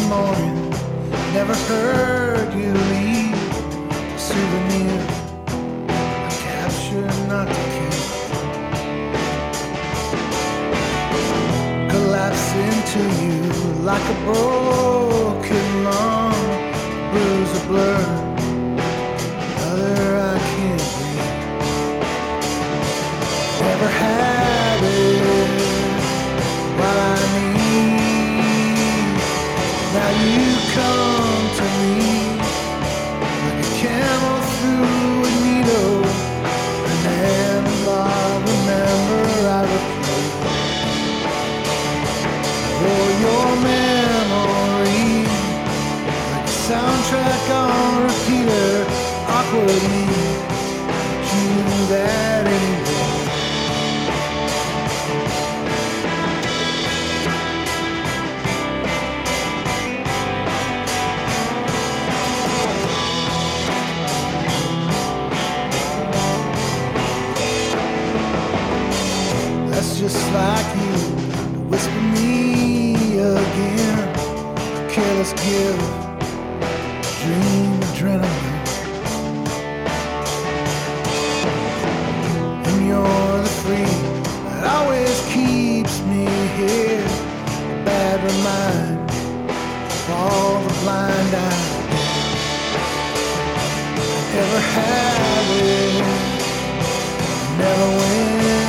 morning. Never heard you leave a souvenir. I capture not to keep. Collapse into you like a broken lung, bruise a blur. Other I can't breathe. Never had it while I need. Now you come to me like a camel through a needle. And then I remember I replay for your memory like a soundtrack on repeater. Awkwardly, you knew that anyway. That's just like you to whisper me again. A careless give, dream adrenaline. And you're the free that always keeps me here. A bad reminder of all the blind eyes. Never had it, never win.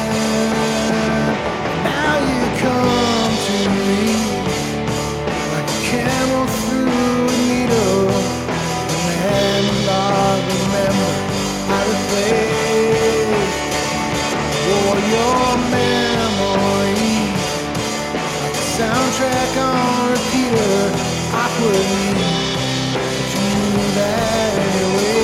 Now you come to me like a camel through a needle. And I remember I replay for your memory like a soundtrack on repeater. Awkwardly, but you knew that anyway.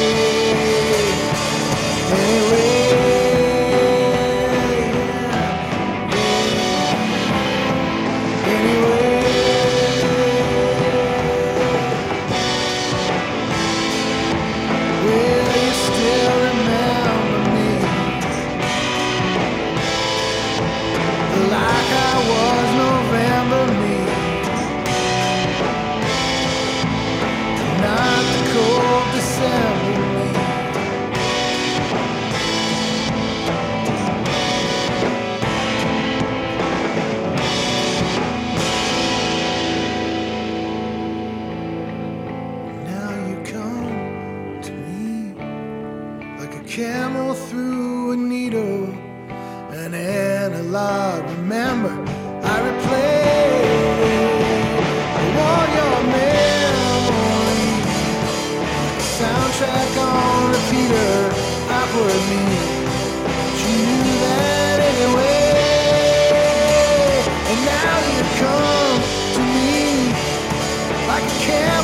Camel through a needle, an analog. Remember, I replay all your memory, soundtrack on repeater. Awkwardly, but you knew that anyway. And now you come to me like a camel.